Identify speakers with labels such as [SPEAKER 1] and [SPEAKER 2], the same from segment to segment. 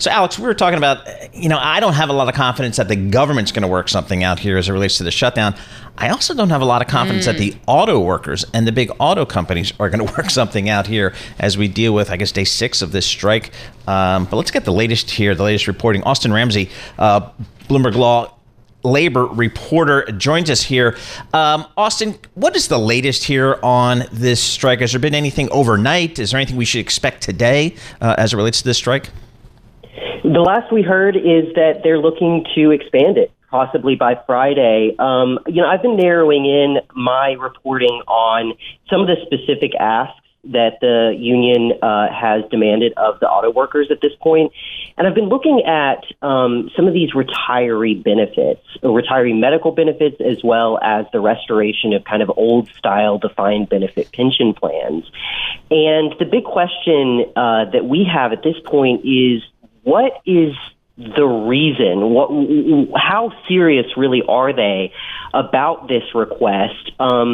[SPEAKER 1] So, Alex, we were talking about, I don't have a lot of confidence that the government's going to work something out here as it relates to the shutdown. I also don't have a lot of confidence that the auto workers and the big auto companies are going to work something out here as we deal with, I guess, day 6 of this strike. But let's get the latest here, the latest reporting. Austin Ramsey, Bloomberg Law labor reporter, joins us here. Austin, what is the latest here on this strike? Has there been anything overnight? Is there anything we should expect today as it relates to this strike?
[SPEAKER 2] The last we heard is that they're looking to expand it, possibly by Friday. I've been narrowing in my reporting on some of the specific asks that the union has demanded of the auto workers at this point. And I've been looking at some of these retiree benefits, or retiree medical benefits, as well as the restoration of kind of old-style defined benefit pension plans. And the big question that we have at this point is, what is the reason? How serious really are they about this request?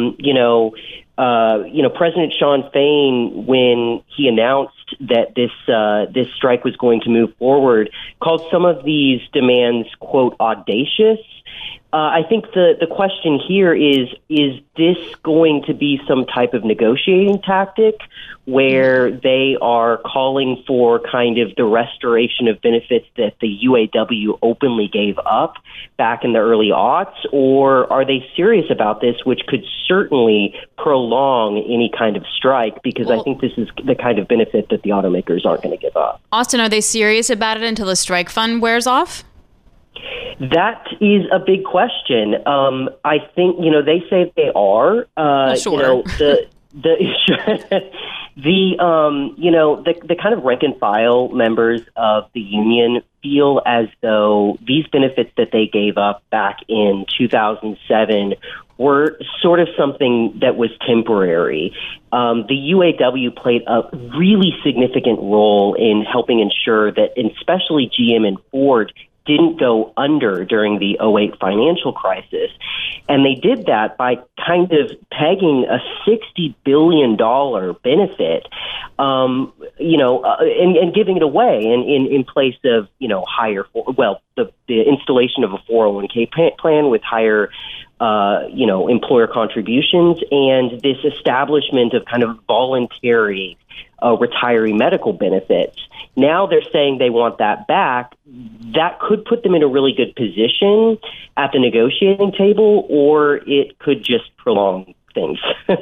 [SPEAKER 2] President Sean Fain, when he announced that this strike was going to move forward, called some of these demands, quote, audacious. I think the question here is this going to be some type of negotiating tactic where they are calling for kind of the restoration of benefits that the UAW openly gave up back in the early aughts, or are they serious about this, which could certainly prolong any kind of strike, because I think this is the kind of benefit that the automakers aren't going to give up.
[SPEAKER 3] Austin, are they serious about it until the strike fund wears off?
[SPEAKER 2] That is a big question. I think, they say they are.
[SPEAKER 3] Sure.
[SPEAKER 2] The kind of rank and file members of the union feel as though these benefits that they gave up back in 2007 were sort of something that was temporary. The UAW played a really significant role in helping ensure that, especially GM and Ford, didn't go under during the 2008 financial crisis. And they did that by kind of pegging a $60 billion benefit, and giving it away in place of, higher, the installation of a 401k plan with higher, employer contributions, and this establishment of kind of voluntary retiree medical benefits. Now they're saying they want that back. That could put them in a really good position at the negotiating table, or it could just prolong things.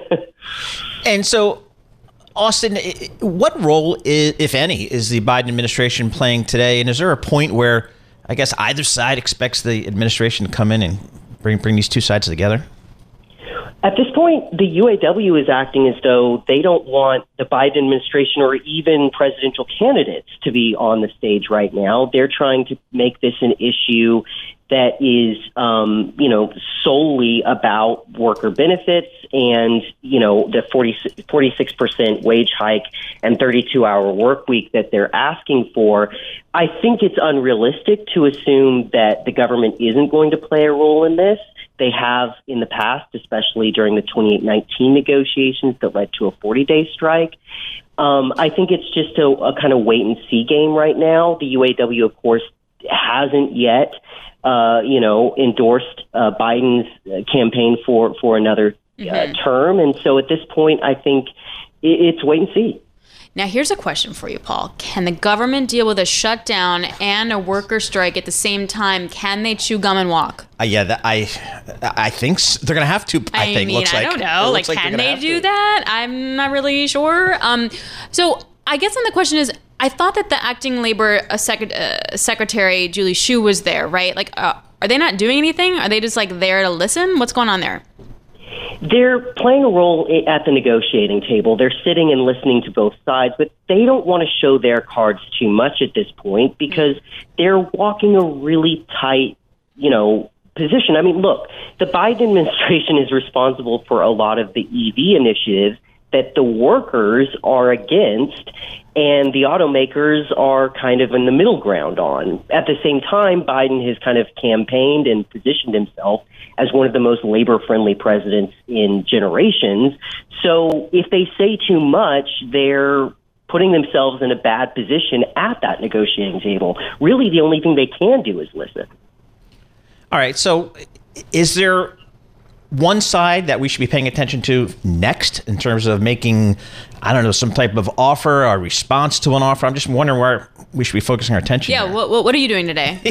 [SPEAKER 1] And so, Austin, what role, if any, is the Biden administration playing today? And is there a point where, I guess, either side expects the administration to come in and bring these two sides together?
[SPEAKER 2] At this point, the UAW is acting as though they don't want the Biden administration or even presidential candidates to be on the stage right now. They're trying to make this an issue that is, solely about worker benefits and, the 46% wage hike and 32-hour work week that they're asking for. I think it's unrealistic to assume that the government isn't going to play a role in this. They have in the past, especially during the 28-19 negotiations that led to a 40-day strike. I think it's just a kind of wait-and-see game right now. The UAW, of course, hasn't yet, endorsed Biden's campaign for another term. And so at this point, I think it's wait and see.
[SPEAKER 3] Now, here's a question for you, Paul. Can the government deal with a shutdown and a worker strike at the same time? Can they chew gum and walk?
[SPEAKER 1] I think they're going to have to. I
[SPEAKER 3] don't know. Can they do that? I'm not really sure. So I guess then the question is, I thought that the acting labor secretary, Julie Hsu, was there, right? Are they not doing anything? Are they just there to listen? What's going on there?
[SPEAKER 2] They're playing a role at the negotiating table. They're sitting and listening to both sides, but they don't want to show their cards too much at this point because they're walking a really tight, position. I mean, look, the Biden administration is responsible for a lot of the EV initiatives that the workers are against and the automakers are kind of in the middle ground on. At the same time, Biden has kind of campaigned and positioned himself as one of the most labor-friendly presidents in generations. So if they say too much, they're putting themselves in a bad position at that negotiating table. Really, the only thing they can do is listen.
[SPEAKER 1] All right. So is there one side that we should be paying attention to next in terms of making, I don't know, some type of offer or response to an offer? I'm just wondering where we should be focusing our attention.
[SPEAKER 3] Yeah. What are you doing today?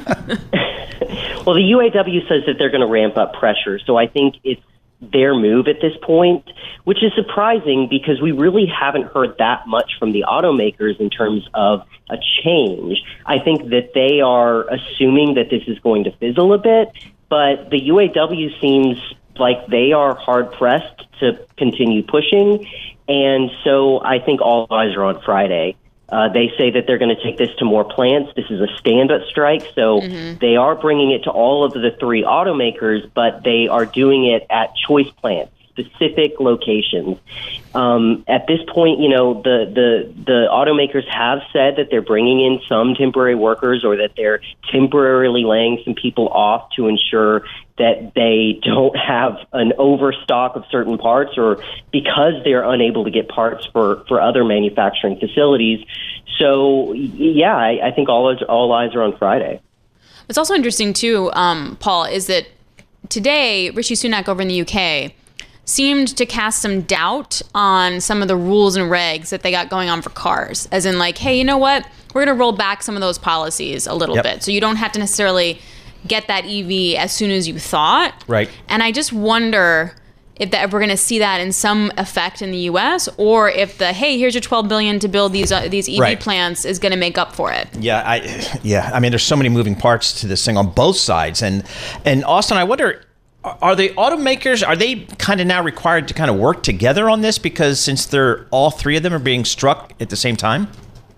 [SPEAKER 2] Well, the UAW says that they're going to ramp up pressure. So I think it's their move at this point, which is surprising because we really haven't heard that much from the automakers in terms of a change. I think that they are assuming that this is going to fizzle a bit, but the UAW seems like they are hard-pressed to continue pushing, and so I think all eyes are on Friday. They say that they're going to take this to more plants. This is a stand-up strike, so they are bringing it to all of the three automakers, but they are doing it at choice plants, specific locations. At this point, the automakers have said that they're bringing in some temporary workers or that they're temporarily laying some people off to ensure that they don't have an overstock of certain parts or because they're unable to get parts for other manufacturing facilities. So, yeah, I think all eyes are on Friday.
[SPEAKER 3] What's also interesting, too, Paul, is that today, Rishi Sunak over in the UK seemed to cast some doubt on some of the rules and regs that they got going on for cars. As in, like, hey, you know what? We're going to roll back some of those policies a little bit. So you don't have to necessarily get that EV as soon as you thought.
[SPEAKER 1] Right.
[SPEAKER 3] And I just wonder if we're going to see that in some effect in the U.S. or if hey, here's your $12 billion to build these EV plants is going to make up for it.
[SPEAKER 1] Yeah. I mean, there's so many moving parts to this thing on both sides. And Austin, I wonder, are the automakers, are they kind of now required to kind of work together on this? Because since all three of them are being struck at the same time?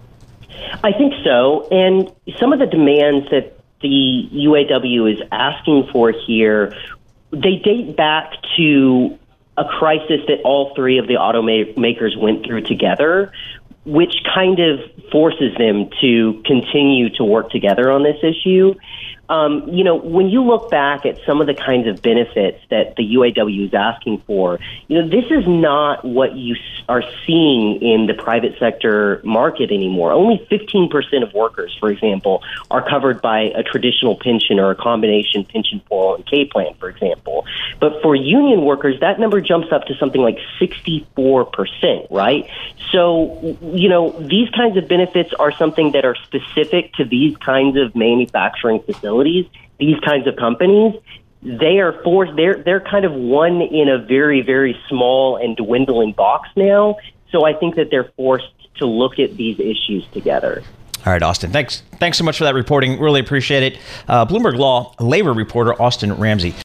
[SPEAKER 2] I think so. And some of the demands that the UAW is asking for here, they date back to a crisis that all three of the automakers went through together, which kind of forces them to continue to work together on this issue. When you look back at some of the kinds of benefits that the UAW is asking for, this is not what you are seeing in the private sector market anymore. Only 15% of workers, for example, are covered by a traditional pension or a combination pension 401k plan, for example. But for union workers, that number jumps up to something like 64%, right? So, these kinds of benefits are something that are specific to these kinds of manufacturing facilities, these kinds of companies. They are forced. They're kind of one in a very, very small and dwindling box now. So I think that they're forced to look at these issues together.
[SPEAKER 1] All right, Austin. Thanks so much for that reporting. Really appreciate it. Bloomberg Law labor reporter Austin Ramsey.